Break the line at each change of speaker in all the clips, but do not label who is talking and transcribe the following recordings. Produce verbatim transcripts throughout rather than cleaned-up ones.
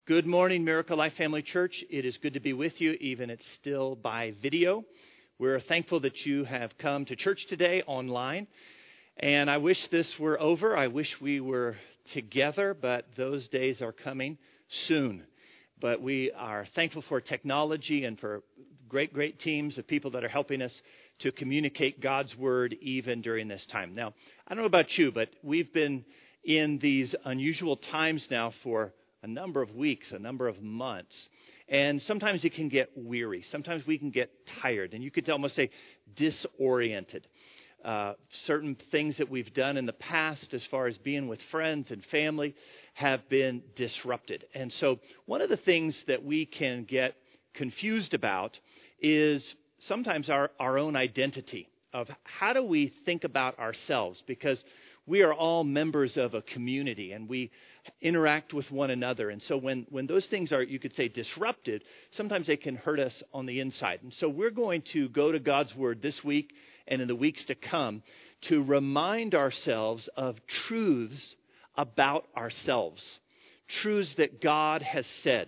Good morning, Miracle Life Family Church. It is good to be with you, even it's still by video. We're thankful that you have come to church today online. And I wish this were over. I wish we were together, but those days are coming soon. But we are thankful for technology and for great, great teams of people that are helping us to communicate God's Word even during this time. Now, I don't know about you, but we've been in these unusual times now for a number of weeks, a number of months. And sometimes it can get weary. Sometimes we can get tired. And you could almost say disoriented. Uh, certain things that we've done in the past as far as being with friends and family have been disrupted. And so one of the things that we can get confused about is sometimes our, our own identity of how do we think about ourselves, because we are all members of a community and we interact with one another. And so when, when those things are, you could say, disrupted, sometimes they can hurt us on the inside. And so we're going to go to God's Word this week and in the weeks to come to remind ourselves of truths about ourselves, truths that God has said,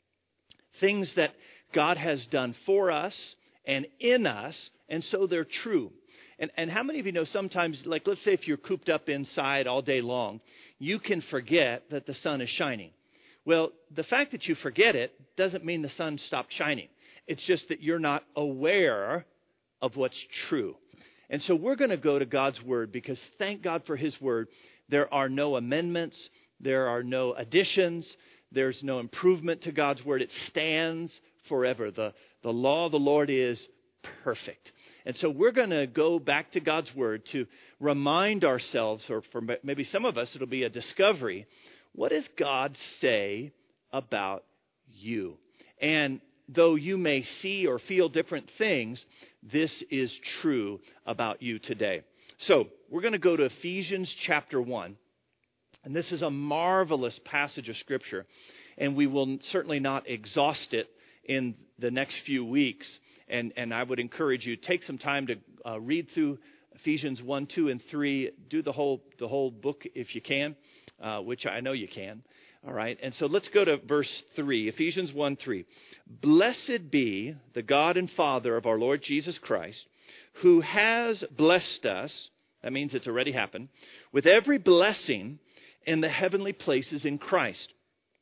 things that God has done for us and in us, and so they're true. And, and how many of you know sometimes, like let's say if you're cooped up inside all day long, you can forget that the sun is shining. Well, the fact that you forget it doesn't mean the sun stopped shining. It's just that you're not aware of what's true. And so we're going to go to God's Word because thank God for His Word. There are no amendments. There are no additions. There's no improvement to God's Word. It stands forever. The, the law of the Lord is perfect. And so we're going to go back to God's Word to remind ourselves, or for maybe some of us, it'll be a discovery. What does God say about you? And though you may see or feel different things, this is true about you today. So we're going to go to Ephesians chapter one. And this is a marvelous passage of Scripture. And we will certainly not exhaust it in the next few weeks. And, and I would encourage you, take some time to uh, read through Ephesians one, two, and three. Do the whole the whole book if you can, uh, which I know you can. All right. And so let's go to verse three, Ephesians one, three. Blessed be the God and Father of our Lord Jesus Christ, who has blessed us, that means it's already happened, with every blessing in the heavenly places in Christ,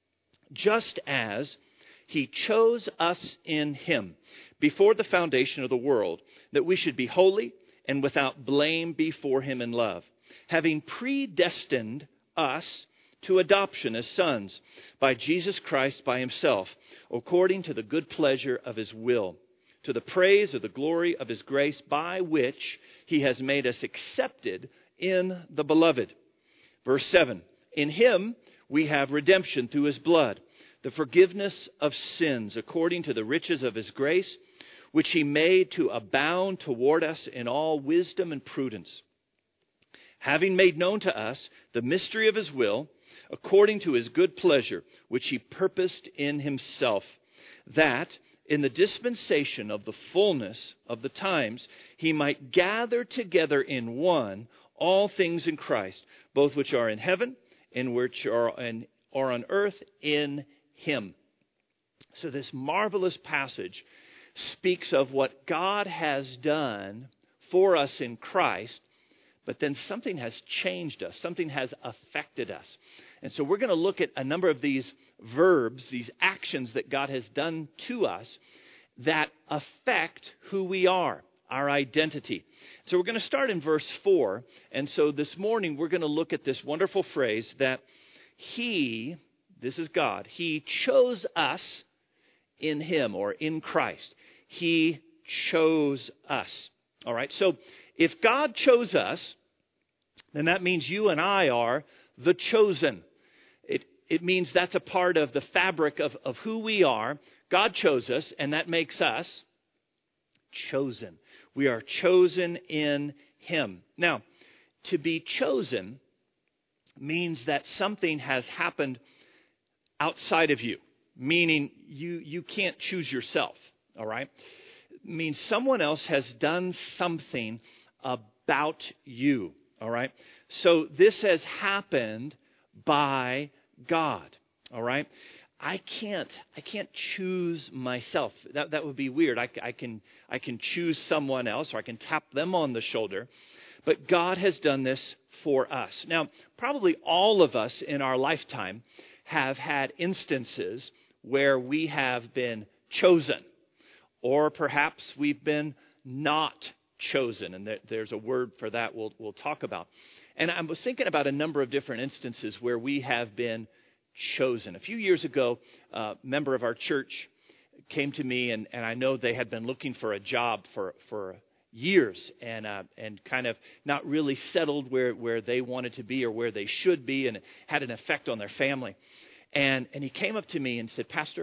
just as He chose us in Him before the foundation of the world, that we should be holy and without blame before Him in love, having predestined us to adoption as sons by Jesus Christ by Himself, according to the good pleasure of His will, to the praise of the glory of His grace, by which He has made us accepted in the Beloved. Verse seven, in Him we have redemption through His blood, the forgiveness of sins, according to the riches of His grace, which He made to abound toward us in all wisdom and prudence, having made known to us the mystery of His will, according to His good pleasure, which He purposed in Himself, that in the dispensation of the fullness of the times He might gather together in one all things in Christ, both which are in heaven and which are, in, are on earth in Him. So this marvelous passage speaks of what God has done for us in Christ, but then something has changed us. Something has affected us. And so we're going to look at a number of these verbs, these actions that God has done to us that affect who we are, our identity. So we're going to start in verse four. And so this morning we're going to look at this wonderful phrase that He, this is God, He chose us in Him, or in Christ. He chose us. All right, so if God chose us, then that means you and I are the chosen. It, it means that's a part of the fabric of, of who we are. God chose us, and that makes us chosen. We are chosen in Him. Now, to be chosen means that something has happened outside of you, meaning you, you can't choose yourself, all right? It means someone else has done something about you, all right? So this has happened by God, all right? I can't I can't choose myself. That that would be weird. I, I can I can choose someone else, or I can tap them on the shoulder. But God has done this for us. Now, probably all of us in our lifetime have had instances where we have been chosen, or perhaps we've been not chosen, and there, there's a word for that we'll we'll talk about. And I was thinking about a number of different instances where we have been chosen. A few years ago, a member of our church came to me, and, and I know they had been looking for a job for for years, and uh, and kind of not really settled where, where they wanted to be or where they should be, and it had an effect on their family. And and he came up to me and said, "Pastor,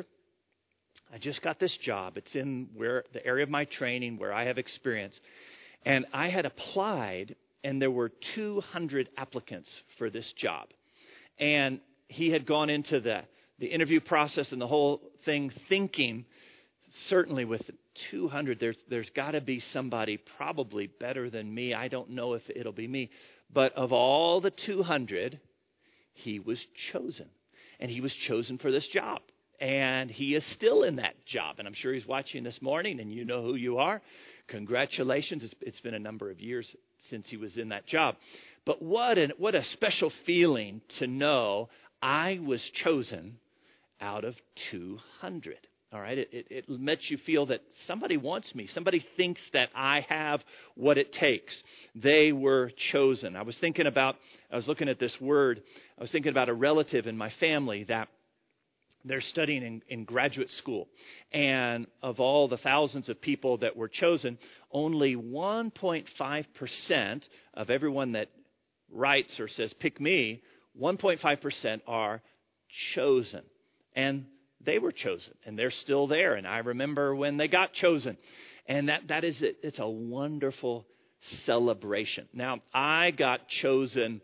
I just got this job. It's in where the area of my training where I have experience, and I had applied, and there were two hundred applicants for this job, and he had gone into the, the interview process and the whole thing thinking, certainly with two hundred, there's, there's got to be somebody probably better than me. I don't know if it'll be me. But of all the two hundred, he was chosen. And he was chosen for this job. And he is still in that job. And I'm sure he's watching this morning, and you know who you are. Congratulations. It's, it's been a number of years since he was in that job. But what an, what a special feeling to know I was chosen out of two hundred. All right, it, it, it makes you feel that somebody wants me. Somebody thinks that I have what it takes. They were chosen. I was thinking about, I was looking at this word, I was thinking about a relative in my family that they're studying in, in graduate school. And of all the thousands of people that were chosen, only one point five percent of everyone that writes or says, pick me, one point five percent are chosen. And they were chosen, and they're still there. And I remember when they got chosen. And that that is it. It's a wonderful celebration. Now, I got chosen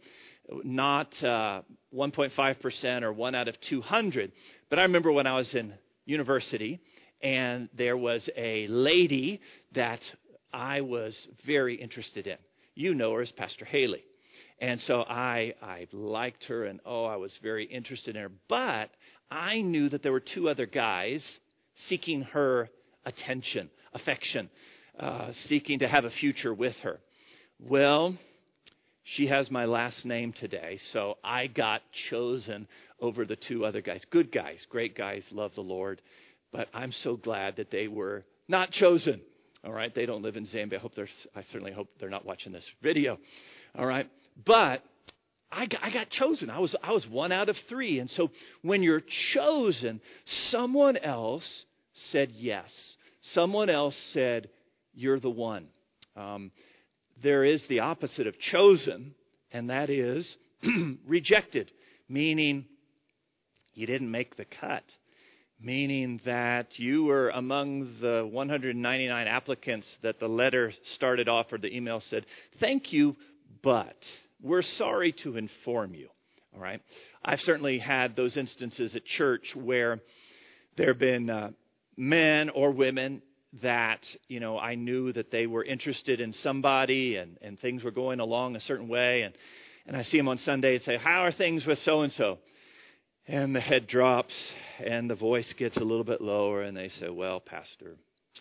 not uh, one point five percent or one out of two hundred, but I remember when I was in university, and there was a lady that I was very interested in. You know her as Pastor Haley. And so I, I liked her, and oh, I was very interested in her. But I knew that there were two other guys seeking her attention, affection, uh, seeking to have a future with her. Well, she has my last name today, so I got chosen over the two other guys. Good guys, great guys, love the Lord. But I'm so glad that they were not chosen. All right, they don't live in Zambia. I hope they're. I certainly hope they're not watching this video. All right, but I got, I got chosen. I was I was one out of three, and so when you're chosen, someone else said yes. Someone else said you're the one. Um, there is the opposite of chosen, and that is rejected, meaning you didn't make the cut. Meaning that you were among the one hundred ninety-nine applicants that the letter started off, or the email said, thank you, but we're sorry to inform you. All right. I've certainly had those instances at church where there have been uh, men or women that, you know, I knew that they were interested in somebody, and, and things were going along a certain way. And, and I see them on Sunday and say, how are things with so-and-so? And the head drops, and the voice gets a little bit lower, and they say, well, Pastor,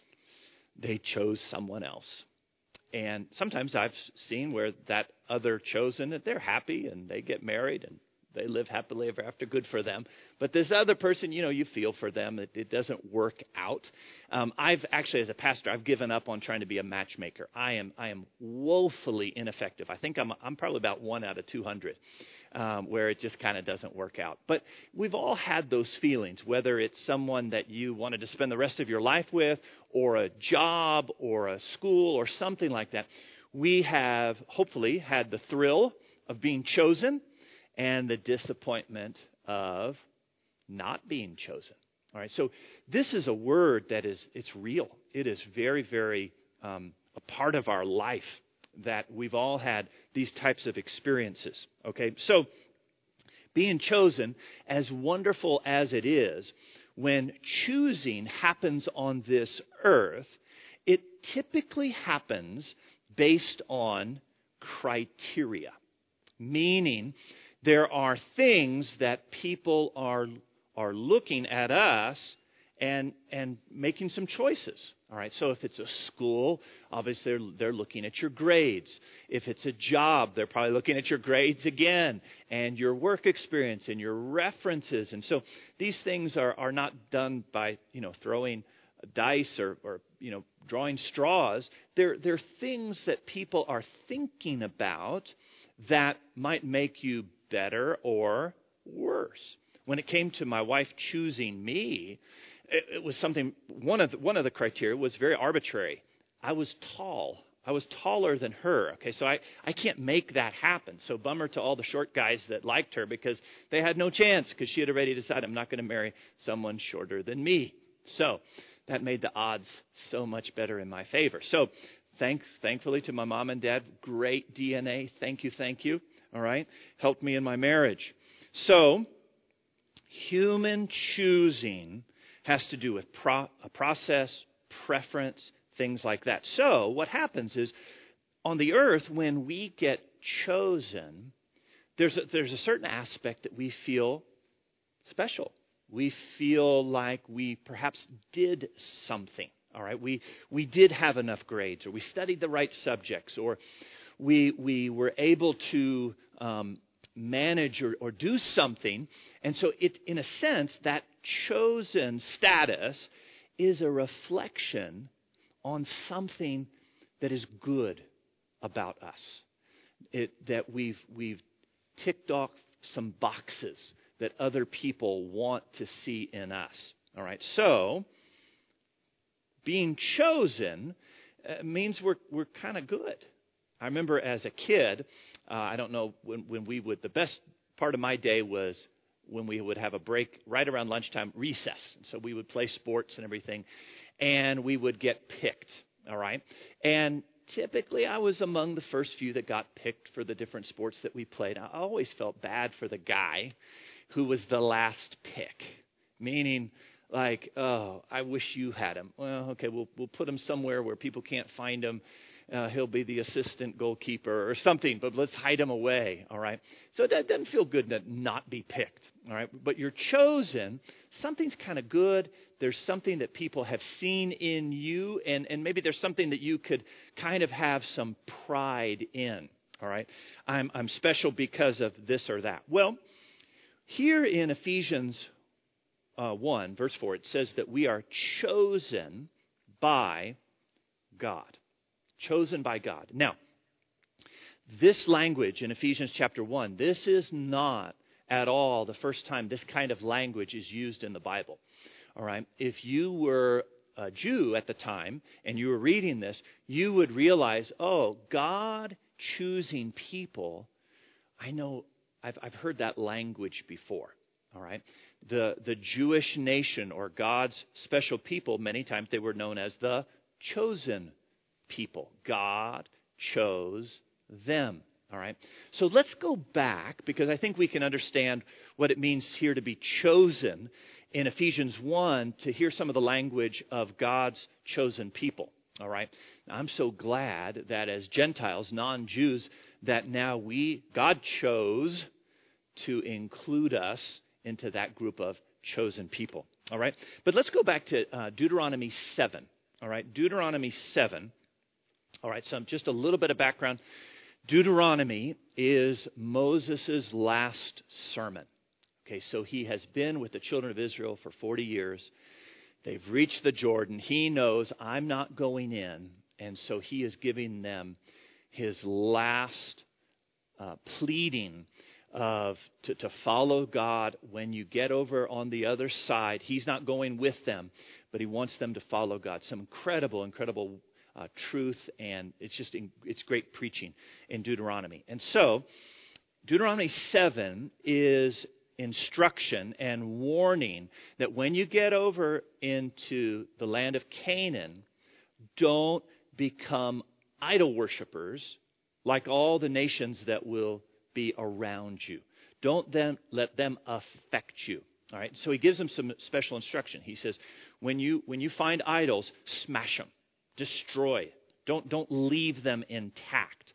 they chose someone else. And sometimes I've seen where that other chosen, that they're happy, and they get married, and they live happily ever after, good for them. But this other person, you know, you feel for them. It, it doesn't work out. Um, I've actually, as a pastor, I've given up on trying to be a matchmaker. I am I am woefully ineffective. I think I'm I'm probably about one out of two hundred. Um, where it just kind of doesn't work out. But we've all had those feelings, whether it's someone that you wanted to spend the rest of your life with, or a job, or a school, or something like that. We have hopefully had the thrill of being chosen and the disappointment of not being chosen. All right, so this is a word that is, it's real. It is very, very um, a part of our life, that we've all had these types of experiences. Okay, so being chosen, as wonderful as it is, when choosing happens on this earth, it typically happens based on criteria. Meaning, there are things that people are are looking at us and and making some choices. All right, so if it's a school, obviously they're, they're looking at your grades. If it's a job, they're probably looking at your grades again and your work experience and your references. And so these things are, are not done by, you know, throwing dice or, or you know, drawing straws. They're, they're things that people are thinking about that might make you better or worse. When it came to my wife choosing me, it, it was something, one of the, one of the criteria was very arbitrary. I was tall. I was taller than her. Okay, so I, I can't make that happen. So bummer to all the short guys that liked her because they had no chance because she had already decided I'm not going to marry someone shorter than me. So that made the odds so much better in my favor. So thanks, thankfully to my mom and dad, great D N A. Thank you, thank you. All right, helped me in my marriage. So human choosing has to do with pro- a process, preference, things like that. So what happens is on the earth, when we get chosen, there's a, there's a certain aspect that we feel special. We feel like we perhaps did something. All right, we we did have enough grades, or we studied the right subjects, or we we were able to um, manage or, or do something. And so it, in a sense, that chosen status is a reflection on something that is good about us. It, that we've we've ticked off some boxes that other people want to see in us. All right, so being chosen uh, means we're we're kind of good. I remember as a kid, uh, I don't know when when we would. The best part of my day was when we would have a break right around lunchtime, recess. So we would play sports and everything, and we would get picked. All right, and typically I was among the first few that got picked for the different sports that we played. I always felt bad for the guy who was the last pick, meaning like, oh, I wish you had him. Well, okay, we'll we'll put him somewhere where people can't find him. Uh, he'll be the assistant goalkeeper or something, but let's hide him away, all right? So that doesn't feel good to not be picked, all right? But you're chosen. Something's kind of good. There's something that people have seen in you, and, and maybe there's something that you could kind of have some pride in, all right? I'm I'm special because of this or that. Well, here in Ephesians uh, one, verse four, it says that we are chosen by God. Chosen by God. Now, this language in Ephesians chapter one, this is not at all the first time this kind of language is used in the Bible. All right. If you were a Jew at the time and you were reading this, you would realize, oh, God choosing people. I know I've I've heard that language before. All right. The the Jewish nation or God's special people, many times they were known as the chosen people. God chose them. All right. So let's go back because I think we can understand what it means here to be chosen in Ephesians one to hear some of the language of God's chosen people. All right. Now, I'm so glad that as Gentiles, non-Jews, that now we, God chose to include us into that group of chosen people. All right. But let's go back to uh, Deuteronomy seven. All right. Deuteronomy seven. All right, so just a little bit of background. Deuteronomy is Moses' last sermon. Okay, so he has been with the children of Israel for forty years. They've reached the Jordan. He knows I'm not going in, and so he is giving them his last uh, pleading of to, to follow God. When you get over on the other side, he's not going with them, but he wants them to follow God. Some incredible, incredible Uh, truth, and it's just in, it's great preaching in Deuteronomy. And so Deuteronomy seven is instruction and warning that when you get over into the land of Canaan, don't become idol worshipers like all the nations that will be around you. Don't then let them affect you. All right. So he gives them some special instruction. He says, when you when you find idols, smash them. Destroy. Don't, don't leave them intact.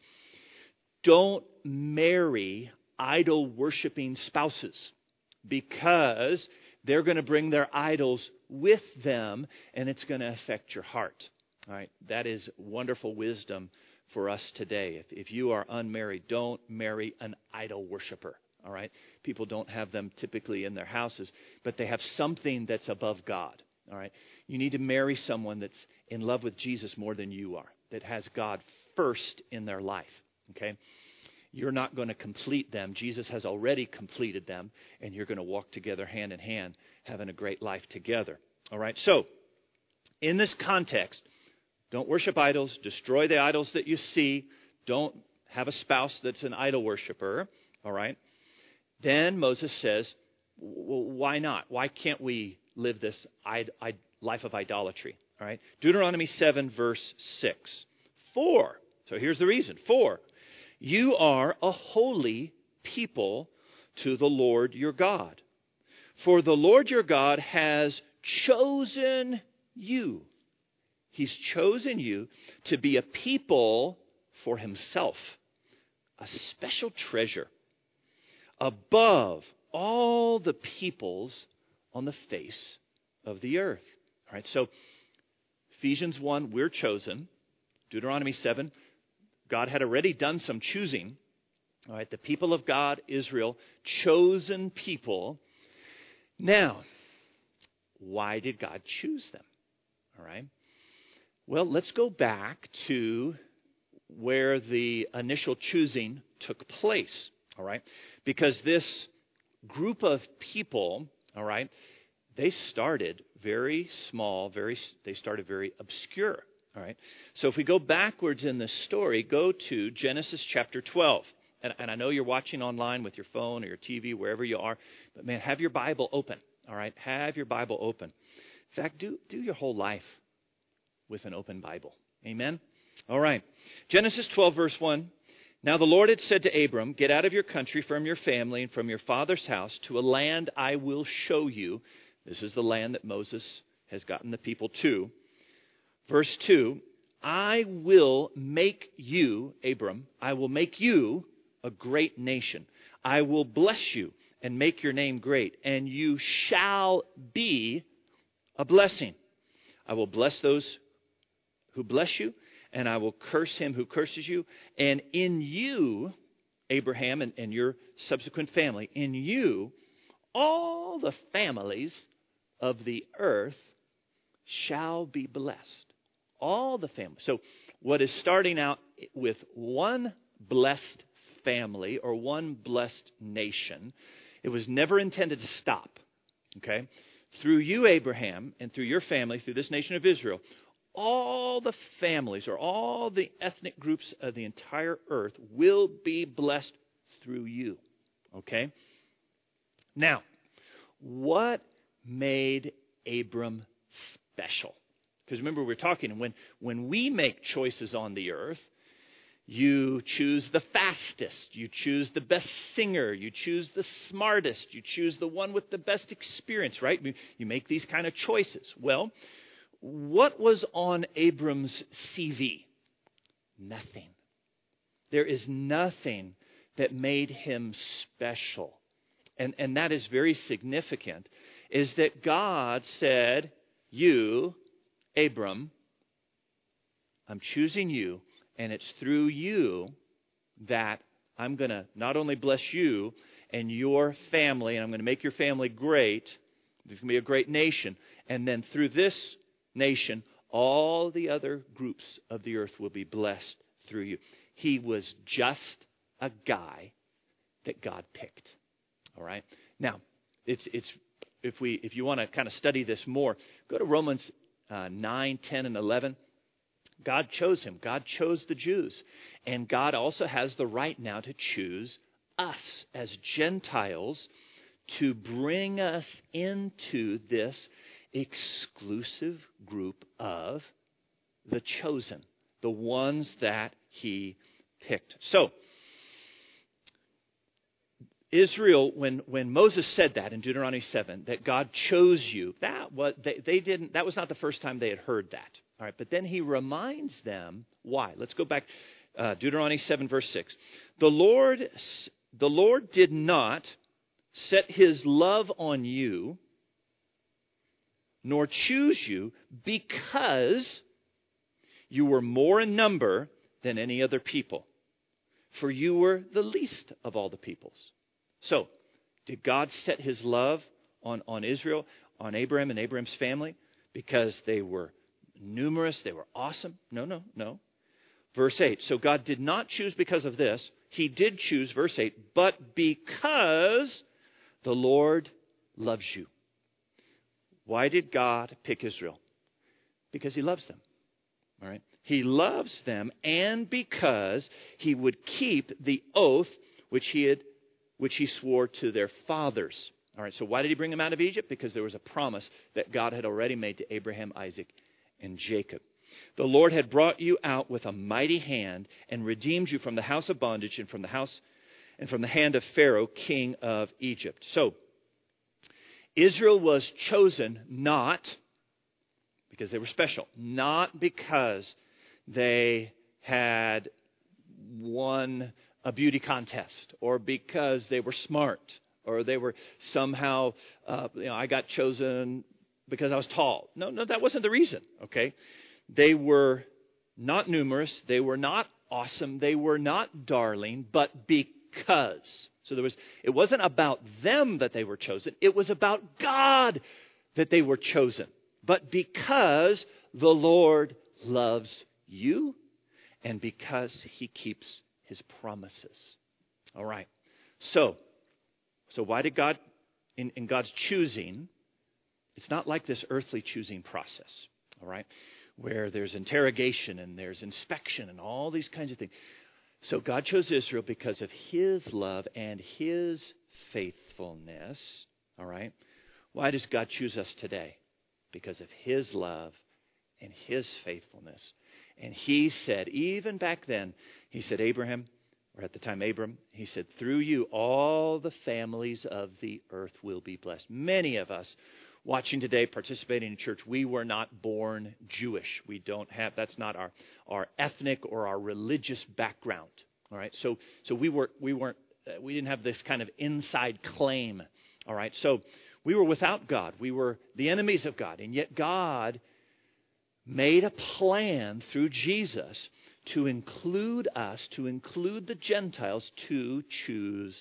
Don't marry idol-worshiping spouses because they're going to bring their idols with them, and it's going to affect your heart. All right, that is wonderful wisdom for us today. If, if you are unmarried, don't marry an idol worshiper. All right, people don't have them typically in their houses, but they have something that's above God. All right, you need to marry someone that's in love with Jesus more than you are, that has God first in their life. Okay, you're not going to complete them. Jesus has already completed them, and you're going to walk together hand in hand, having a great life together. All right, so in this context, don't worship idols. Destroy the idols that you see. Don't have a spouse that's an idol worshiper. All right. Then Moses says, well, why not? Why can't we live this id- id- life of idolatry? All right. Deuteronomy seven, verse six. For, so here's the reason. For, you are a holy people to the Lord your God. For the Lord your God has chosen you. He's chosen you to be a people for himself, a special treasure above all the peoples on the face of the earth. All right, so Ephesians one, we're chosen. Deuteronomy seven, God had already done some choosing. All right, the people of God, Israel, chosen people. Now, why did God choose them? All right. Well, let's go back to where the initial choosing took place, all right? Because this group of people, all right, they started very small, very they started very obscure, all right? So if we go backwards in the story, go to Genesis chapter twelve. And, and I know you're watching online with your phone or your T V, wherever you are, but man, have your Bible open, all right? Have your Bible open. In fact, do do your whole life with an open Bible. Amen? All right. Genesis twelve, verse one. Now the Lord had said to Abram, get out of your country, from your family, and from your father's house to a land I will show you. This is the land that Moses has gotten the people to. Verse two, I will make you, Abram, I will make you a great nation. I will bless you and make your name great, and you shall be a blessing. I will bless those who bless you, and I will curse him who curses you. And in you, Abraham and, and your subsequent family, in you, all the families of the earth shall be blessed. All the families. So what is starting out with one blessed family or one blessed nation, it was never intended to stop. Okay? Through you, Abraham, and through your family, through this nation of Israel, all the families or all the ethnic groups of the entire earth will be blessed through you. Okay? Now, what made Abram special? Because remember, we we're talking, when, when we make choices on the earth, you choose the fastest, you choose the best singer, you choose the smartest, you choose the one with the best experience, right? You make these kind of choices. Well, what was on Abram's C V? Nothing. There is nothing that made him special. And, and that is very significant, is that God said, you, Abram, I'm choosing you, and it's through you that I'm going to not only bless you and your family, and I'm going to make your family great, there's going to be a great nation, and then through this nation, all the other groups of the earth will be blessed through you. He was just a guy that God picked. All right. Now, it's it's if we if you want to kind of study this more, go to Romans uh, nine, ten, and eleven. God chose him. God chose the Jews, and God also has the right now to choose us as Gentiles to bring us into this exclusive group of the chosen, the ones that he picked. So, Israel, when, when Moses said that in Deuteronomy seven, that God chose you, that was, they, they didn't, that was not the first time they had heard that. All right, but then he reminds them why. Let's go back, uh, Deuteronomy seven, verse six. The Lord, the Lord did not set his love on you nor choose you because you were more in number than any other people, for you were the least of all the peoples. So, did God set his love on, on Israel, on Abraham and Abraham's family because they were numerous, they were awesome? No, no, no. Verse eight, so God did not choose because of this. He did choose, verse eight, but because the Lord loves you. Why did God pick Israel? Because he loves them. All right. He loves them, and because he would keep the oath which he had, which he swore to their fathers. All right. So why did he bring them out of Egypt? Because there was a promise that God had already made to Abraham, Isaac, and Jacob. The Lord had brought you out with a mighty hand and redeemed you from the house of bondage and from the house and from the hand of Pharaoh, king of Egypt. So Israel was chosen not because they were special, not because they had won a beauty contest or because they were smart or they were somehow, uh, you know, I got chosen because I was tall. No, no, that wasn't the reason, okay? They were not numerous. They were not awesome. They were not darling, but because. So there was, it wasn't about them that they were chosen. It was about God that they were chosen. But because the Lord loves you and because he keeps his promises. All right. So, so why did God, in, in God's choosing, it's not like this earthly choosing process. All right. Where there's interrogation and there's inspection and all these kinds of things. So God chose Israel because of his love and his faithfulness. All right. Why does God choose us today? Because of his love and his faithfulness. And he said, even back then, he said, Abraham, or at the time Abram, he said, through you all the families of the earth will be blessed. Many of us watching today, participating in church, we were not born Jewish. We don't have, that's not our, our ethnic or our religious background. All right. So, so we were, we weren't, uh, we didn't have this kind of inside claim. All right. So we were without God. We were the enemies of God. And yet God made a plan through Jesus to include us, to include the Gentiles, to choose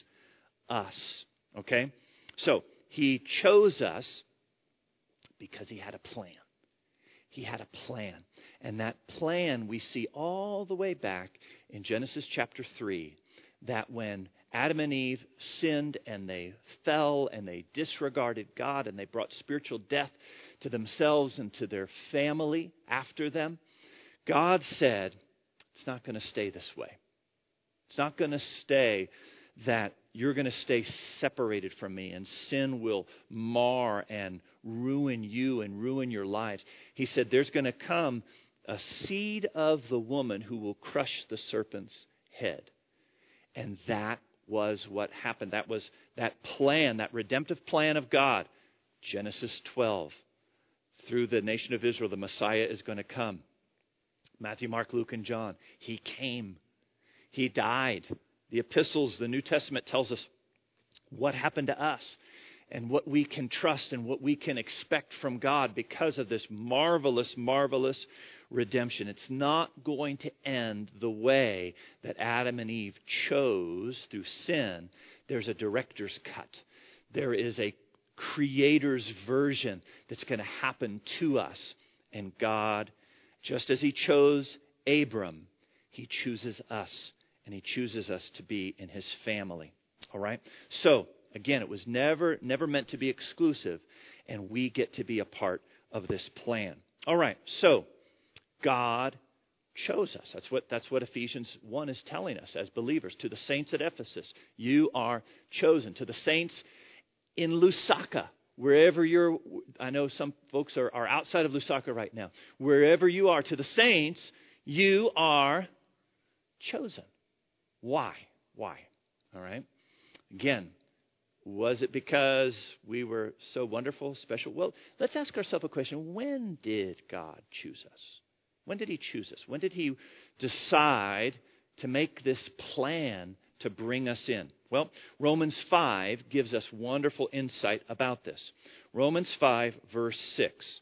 us. Okay. So he chose us because he had a plan. He had a plan. And that plan we see all the way back in Genesis chapter three, that when Adam and Eve sinned and they fell and they disregarded God and they brought spiritual death to themselves and to their family after them, God said, it's not going to stay this way. It's not going to stay that you're going to stay separated from me and sin will mar and ruin you and ruin your lives. He said there's going to come a seed of the woman who will crush the serpent's head. And that was what happened. That was that plan, that redemptive plan of God. Genesis twelve. Through the nation of Israel, the Messiah is going to come. Matthew, Mark, Luke, and John. He came. He died. The epistles, the New Testament tells us what happened to us and what we can trust and what we can expect from God because of this marvelous, marvelous redemption. It's not going to end the way that Adam and Eve chose through sin. There's a director's cut. There is a creator's version that's going to happen to us. And God, just as he chose Abram, he chooses us. And he chooses us to be in his family. All right? So, again, it was never, never meant to be exclusive. And we get to be a part of this plan. All right. So, God chose us. That's what, that's what Ephesians one is telling us as believers. To the saints at Ephesus, you are chosen. To the saints in Lusaka, wherever you're, I know some folks are, are outside of Lusaka right now. Wherever you are, to the saints, you are chosen. Why? Why? All right. Again, was it because we were so wonderful, special? Well, let's ask ourselves a question. When did God choose us? When did he choose us? When did he decide to make this plan to bring us in? Well, Romans five gives us wonderful insight about this. Romans five, verse six.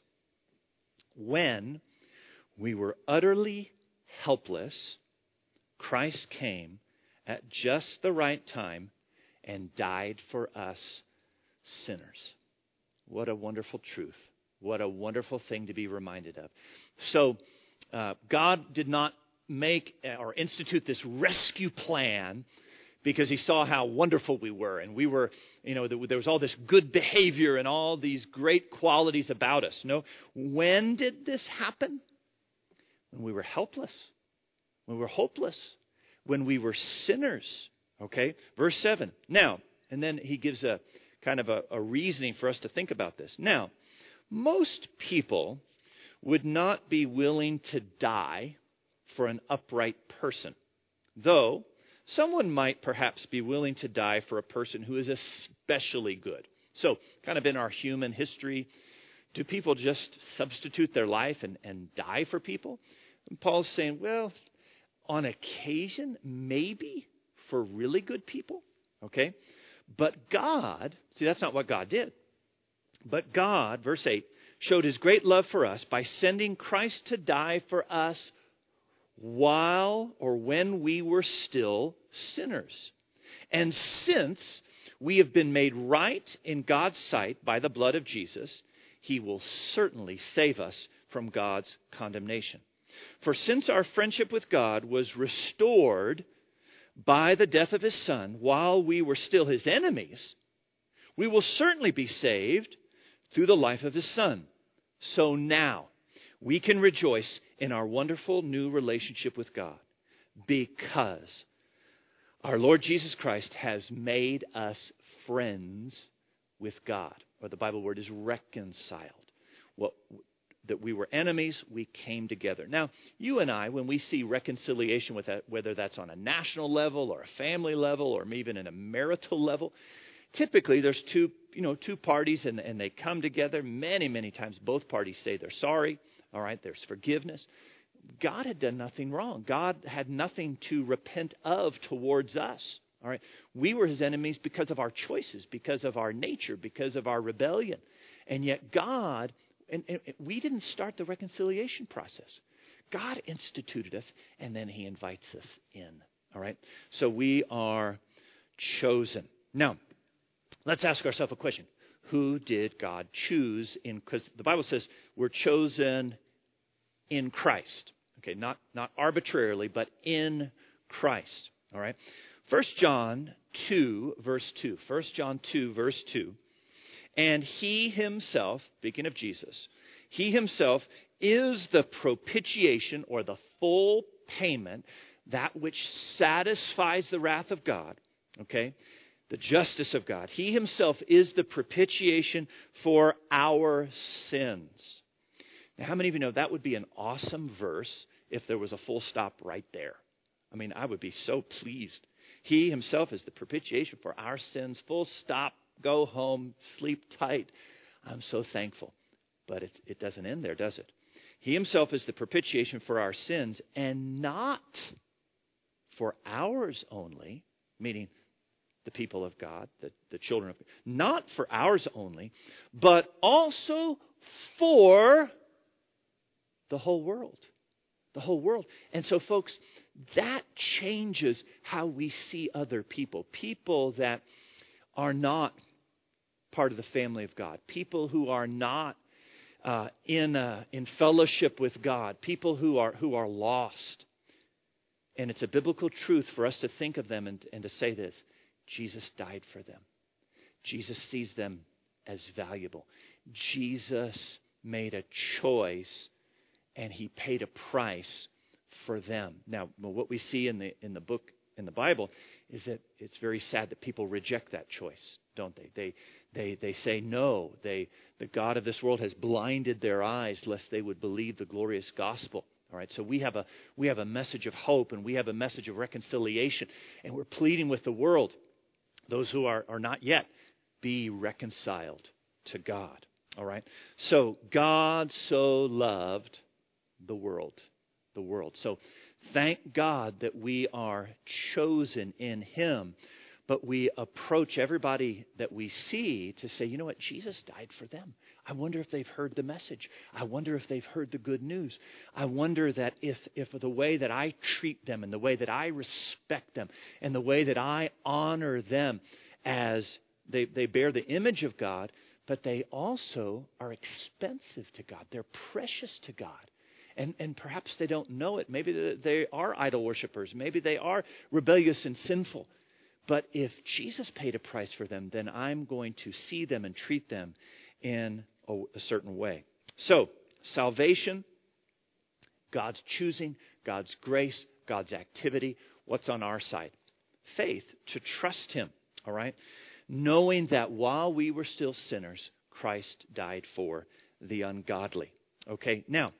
When we were utterly helpless, Christ came at just the right time and died for us sinners. What a wonderful truth. What a wonderful thing to be reminded of. So, uh, God did not make or institute this rescue plan because he saw how wonderful we were. And we were, you know, there was all this good behavior and all these great qualities about us. No, when did this happen? When we were helpless. When we were hopeless. When we were sinners. Okay, verse seven. Now, and then he gives a kind of a, a reasoning for us to think about this. Now, most people would not be willing to die for an upright person, though someone might perhaps be willing to die for a person who is especially good. So, kind of in our human history, do people just substitute their life and, and die for people? And Paul's saying, well, on occasion, maybe for really good people, okay? But God, see, that's not what God did. But God, verse eight, showed his great love for us by sending Christ to die for us while or when we were still sinners. And since we have been made right in God's sight by the blood of Jesus, he will certainly save us from God's condemnation. For since our friendship with God was restored by the death of his Son while we were still his enemies, we will certainly be saved through the life of his Son. So now we can rejoice in our wonderful new relationship with God because our Lord Jesus Christ has made us friends with God. Or the Bible word is reconciled. What that we were enemies, we came together. Now, you and I, when we see reconciliation, with that, whether that's on a national level or a family level or even in a marital level, typically there's two, you know, two parties and, and they come together. Many, many times both parties say they're sorry. All right, there's forgiveness. God had done nothing wrong. God had nothing to repent of towards us. All right, we were his enemies because of our choices, because of our nature, because of our rebellion. And yet God... And, and we didn't start the reconciliation process. God instituted us, and then he invites us in. All right? So we are chosen. Now, let's ask ourselves a question. Who did God choose in? Because the Bible says we're chosen in Christ. Okay, not, not arbitrarily, but in Christ. All right? First John two, verse two. First John two, verse two. And he himself, speaking of Jesus, he himself is the propitiation or the full payment, that which satisfies the wrath of God, okay? The justice of God. He himself is the propitiation for our sins. Now, how many of you know that would be an awesome verse if there was a full stop right there? I mean, I would be so pleased. He himself is the propitiation for our sins, full stop. Go home, sleep tight. I'm so thankful. But it, it doesn't end there, does it? He himself is the propitiation for our sins, and not for ours only, meaning the people of God, the, the children of God, not for ours only, but also for the whole world. The whole world. And so, folks, that changes how we see other people. People that are not part of the family of God. People who are not uh, in uh, in fellowship with God. People who are who are lost. And it's a biblical truth for us to think of them and, and to say this: Jesus died for them. Jesus sees them as valuable. Jesus made a choice, and he paid a price for them. Now, what we see in the in the book in the Bible is that it's very sad that people reject that choice, don't they? They they they say no. They the God of this world has blinded their eyes lest they would believe the glorious gospel. All right, so we have a we have a message of hope, and we have a message of reconciliation, and we're pleading with the world, those who are, are not yet, be reconciled to God. All right, so God so loved the world, the world. So Thank God that we are chosen in Him. But we approach everybody that we see to say, you know what, Jesus died for them. I wonder if they've heard the message. I wonder if they've heard the good news. I wonder that if, if the way that I treat them and the way that I respect them and the way that I honor them as they, they bear the image of God, but they also are expensive to God. They're precious to God. And, and perhaps they don't know it. Maybe they are idol worshipers. Maybe they are rebellious and sinful. But if Jesus paid a price for them, then I'm going to see them and treat them in a, a certain way. So, salvation, God's choosing, God's grace, God's activity. What's on our side? Faith, to trust Him, all right? Knowing that while we were still sinners, Christ died for the ungodly. Okay, now,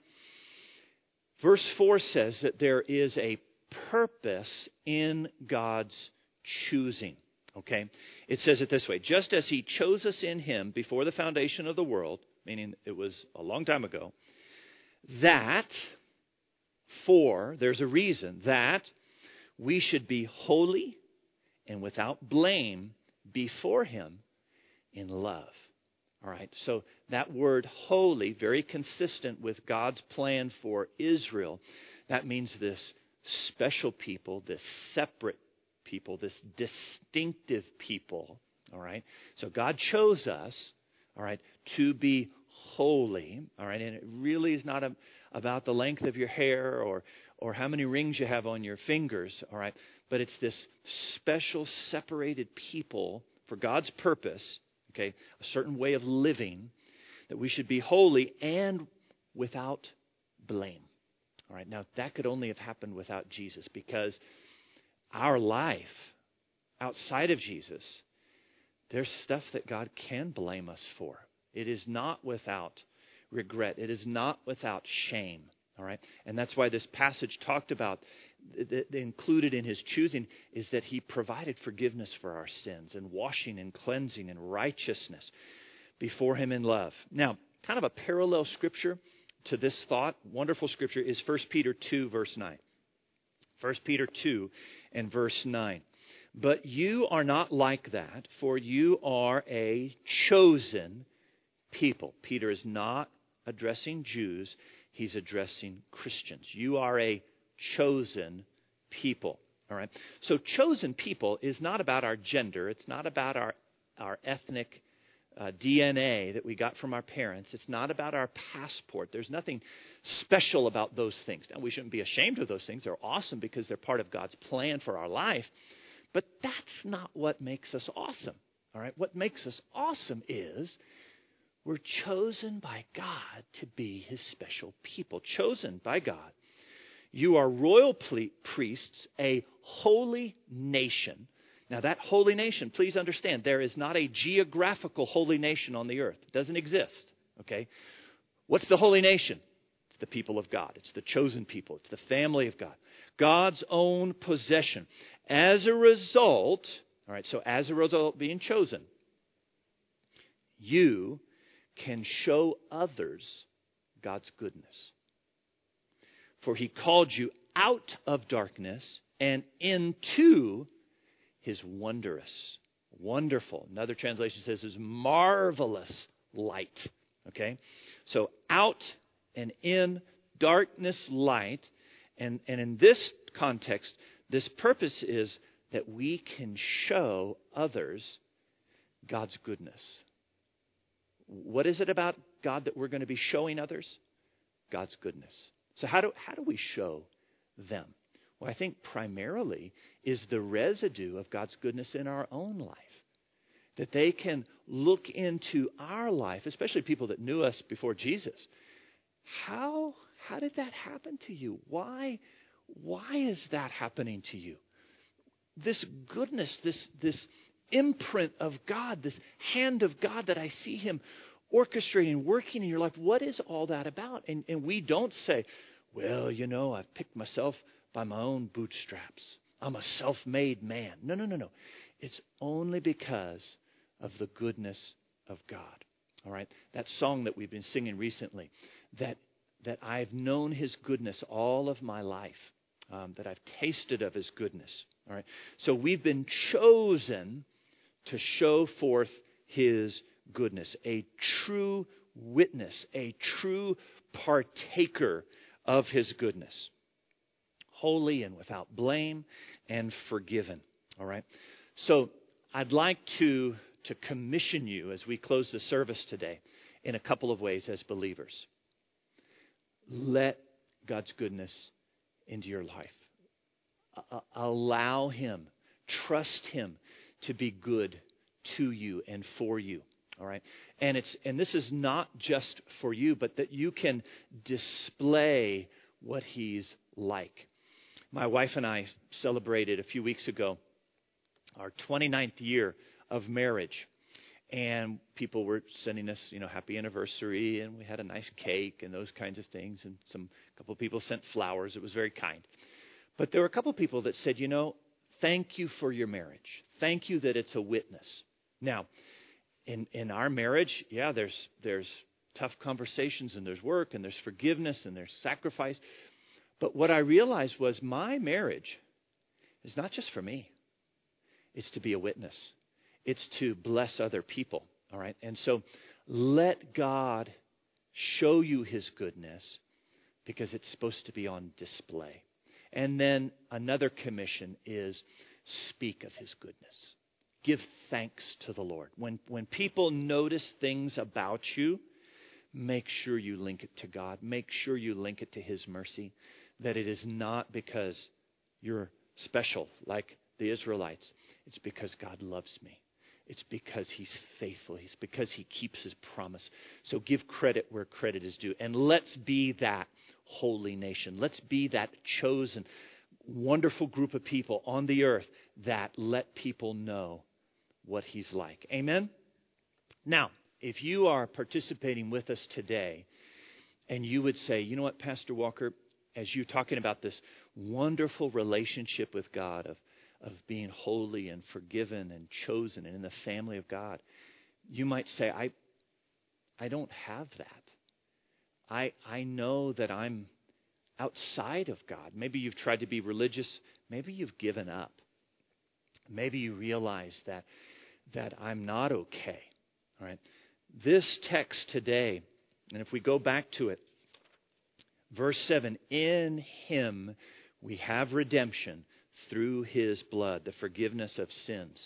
verse four says that there is a purpose in God's choosing, okay? It says it this way: just as He chose us in Him before the foundation of the world, meaning it was a long time ago, that for, there's a reason, that we should be holy and without blame before Him in love. All right, so that word holy, very consistent with God's plan for Israel. That means this special people, this separate people, this distinctive people, all right? So God chose us, all right, to be holy, all right? And it really is not a, about the length of your hair or or how many rings you have on your fingers, all right? But it's this special separated people for God's purpose, okay? A certain way of living, that we should be holy and without blame. All right, now that could only have happened without Jesus, because our life outside of Jesus, there's stuff that God can blame us for. It is not without regret. It is not without shame. All right. And that's why this passage talked about, th- th- included in His choosing, is that He provided forgiveness for our sins and washing and cleansing and righteousness before Him in love. Now, kind of a parallel scripture to this thought, wonderful scripture, is First Peter two, verse nine. First Peter two and verse nine. But you are not like that, for you are a chosen people. Peter is not addressing Jews. He's addressing Christians. You are a chosen people. All right. So chosen people is not about our gender. It's not about our, our ethnic uh, D N A that we got from our parents. It's not about our passport. There's nothing special about those things. Now, we shouldn't be ashamed of those things. They're awesome because they're part of God's plan for our life. But that's not what makes us awesome. All right. What makes us awesome is we're chosen by God to be His special people. Chosen by God. You are royal priests, a holy nation. Now that holy nation, please understand, there is not a geographical holy nation on the earth. It doesn't exist. Okay? What's the holy nation? It's the people of God. It's the chosen people. It's the family of God. God's own possession. As a result, all right, so as a result of being chosen, you can show others God's goodness. For He called you out of darkness and into His wondrous, wonderful, another translation says His marvelous light. Okay? So out and in, darkness, light. And, and in this context, this purpose is that we can show others God's goodness. What is it about God that we're going to be showing others? God's goodness. So how do how do we show them? Well, I think primarily is the residue of God's goodness in our own life. That they can look into our life, especially people that knew us before Jesus. How how did that happen to you? Why why is that happening to you? This goodness, this this imprint of God, this hand of God that I see Him orchestrating, working in your life. What is all that about? And, and we don't say, well, you know, I've picked myself by my own bootstraps. I'm a self-made man. No, no, no, no. It's only because of the goodness of God. All right? That song that we've been singing recently, that, that I've known His goodness all of my life. um, that I've tasted of his goodness. All right. So we've been chosen to show forth his goodness, a true witness, a true partaker of his goodness, holy and without blame and forgiven. All right. So I'd like to, to commission you as we close the service today in a couple of ways as believers. Let God's goodness into your life. Uh, allow him, trust him to be good to you and for you. All right. And it's and this is not just for you, but that you can display what he's like. My wife and I celebrated a few weeks ago our twenty-ninth year of marriage. And people were sending us, you know, happy anniversary, and we had a nice cake and those kinds of things. And some a couple of people sent flowers. It was very kind. But there were a couple of people that said, you know, thank you for your marriage. Thank you that it's a witness. Now, in in our marriage, yeah, there's there's tough conversations and there's work and there's forgiveness and there's sacrifice. But what I realized was my marriage is not just for me. It's to be a witness. It's to bless other people, all right? And so let God show you his goodness because it's supposed to be on display. And then another commission is speak of his goodness. Give thanks to the Lord. When, when people notice things about you, make sure you link it to God. Make sure you link it to his mercy, that it is not because you're special like the Israelites. It's because God loves me. It's because he's faithful. It's because he keeps his promise. So give credit where credit is due. And let's be that holy nation. Let's be that chosen, wonderful group of people on the earth that let people know what he's like. Amen? Now, if you are participating with us today and you would say, you know what, Pastor Walker, as you're talking about this wonderful relationship with God of of being holy and forgiven and chosen and in the family of God, you might say, I I don't have that. I I know that I'm outside of God. Maybe you've tried to be religious. Maybe you've given up. Maybe you realize that that I'm not okay. All right. This text today, and if we go back to it, verse seven, in him we have redemption through his blood, the forgiveness of sins.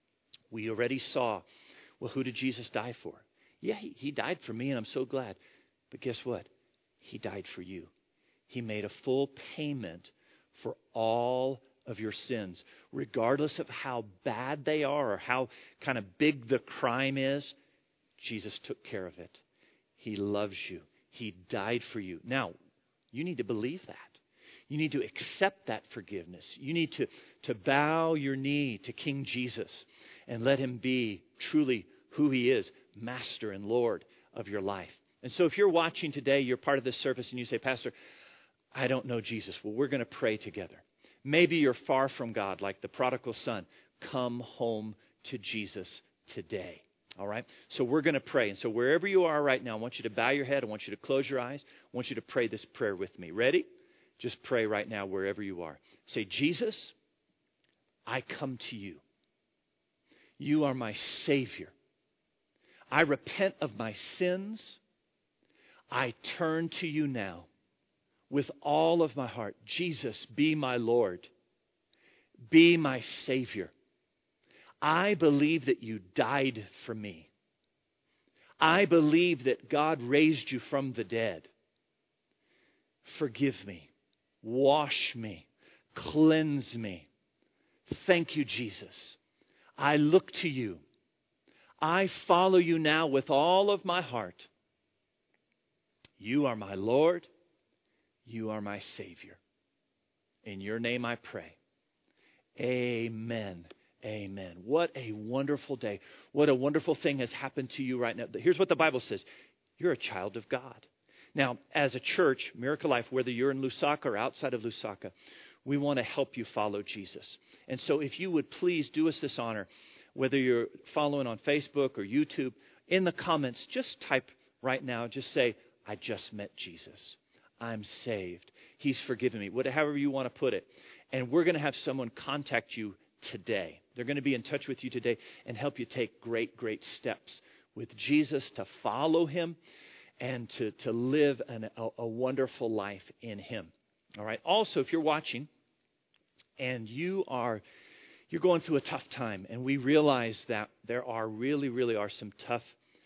We already saw, well, who did Jesus die for? Yeah, he, he died for me, and I'm so glad. But guess what? He died for you. He made a full payment for all of your sins, regardless of how bad they are or how kind of big the crime is. Jesus took care of it. He loves you. He died for you. Now, you need to believe that. You need to accept that forgiveness. You need to, to bow your knee to King Jesus and let him be truly who he is, Master and Lord of your life. And so if you're watching today, you're part of this service, and you say, Pastor, I don't know Jesus. Well, we're going to pray together. Maybe you're far from God, like the prodigal son. Come home to Jesus today. All right? So we're going to pray. And so wherever you are right now, I want you to bow your head. I want you to close your eyes. I want you to pray this prayer with me. Ready? Just pray right now wherever you are. Say, Jesus, I come to you. You are my Savior. I repent of my sins. I turn to you now with all of my heart. Jesus, be my Lord. Be my Savior. I believe that you died for me. I believe that God raised you from the dead. Forgive me. Wash me. Cleanse me. Thank you, Jesus. I look to you. I follow you now with all of my heart. You are my Lord. You are my Savior. In your name I pray. Amen. Amen. What a wonderful day. What a wonderful thing has happened to you right now. Here's what the Bible says. You're a child of God. Now, as a church, Miracle Life, whether you're in Lusaka or outside of Lusaka, we want to help you follow Jesus. And so if you would please do us this honor, whether you're following on Facebook or YouTube, in the comments, just type right now, just say, I just met Jesus. I'm saved. He's forgiven me. Whatever, however you want to put it. And we're going to have someone contact you today. They're going to be in touch with you today and help you take great, great steps with Jesus to follow him and to, to live an, a, a wonderful life in him. All right. Also, if you're watching and you are you're going through a tough time, and we realize that there are really, really are some tough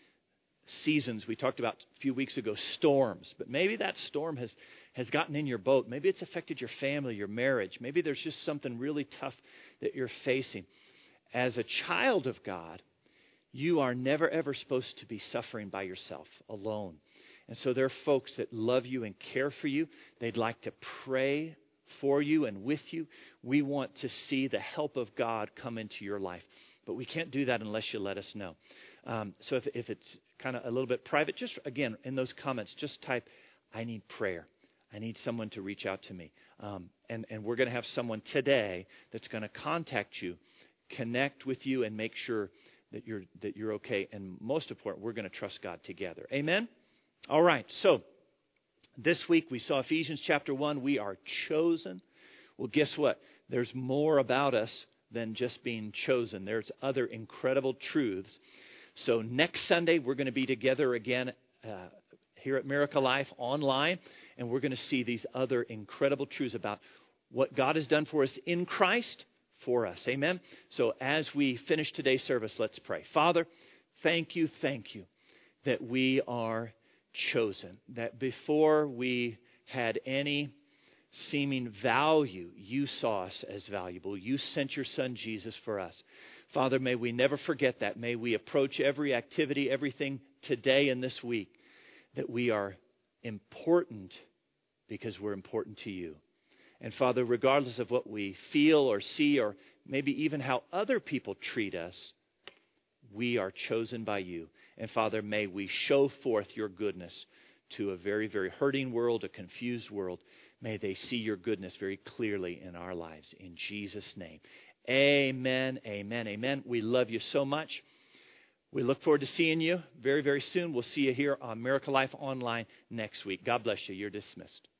seasons. We talked about a few weeks ago, storms, but maybe that storm has, has gotten in your boat. Maybe it's affected your family, your marriage. Maybe there's just something really tough that you're facing. As a child of God, you are never, ever supposed to be suffering by yourself, alone. And so there are folks that love you and care for you. They'd like to pray for you and with you. We want to see the help of God come into your life. But we can't do that unless you let us know. Um, so if, if it's kind of a little bit private, just again, in those comments, just type, I need prayer. I need someone to reach out to me. Um, and, and we're going to have someone today that's going to contact you, connect with you, and make sure that you're that you're okay. And most important, we're going to trust God together. Amen? All right. So this week we saw Ephesians chapter one. We are chosen. Well, guess what? There's more about us than just being chosen. There's other incredible truths. So next Sunday, we're going to be together again uh, here at Miracle Life online, and we're going to see these other incredible truths about what God has done for us in Christ for us. Amen? So as we finish today's service, let's pray. Father, thank you, thank you that we are chosen, that before we had any seeming value, you saw us as valuable. You sent your son Jesus for us. Father, may we never forget that. May we approach every activity, everything today and this week, that we are important because we're important to you. And Father, regardless of what we feel or see or maybe even how other people treat us, we are chosen by you. And Father, may we show forth your goodness to a very, very hurting world, a confused world. May they see your goodness very clearly in our lives. In Jesus' name. Amen, amen, amen. We love you so much. We look forward to seeing you very, very soon. We'll see you here on Miracle Life Online next week. God bless you. You're dismissed.